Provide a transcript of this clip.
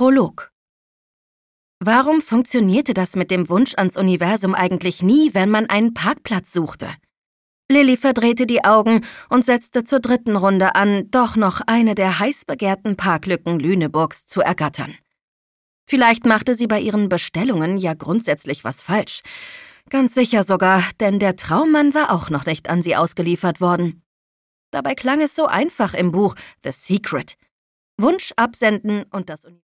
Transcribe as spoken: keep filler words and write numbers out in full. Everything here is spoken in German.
Prolog. Warum funktionierte das mit dem Wunsch ans Universum eigentlich nie, wenn man einen Parkplatz suchte? Lilly verdrehte die Augen und setzte zur dritten Runde an, doch noch eine der heiß begehrten Parklücken Lüneburgs zu ergattern. Vielleicht machte sie bei ihren Bestellungen ja grundsätzlich was falsch. Ganz sicher sogar, denn der Traummann war auch noch nicht an sie ausgeliefert worden. Dabei klang es so einfach im Buch The Secret. Wunsch absenden und das Universum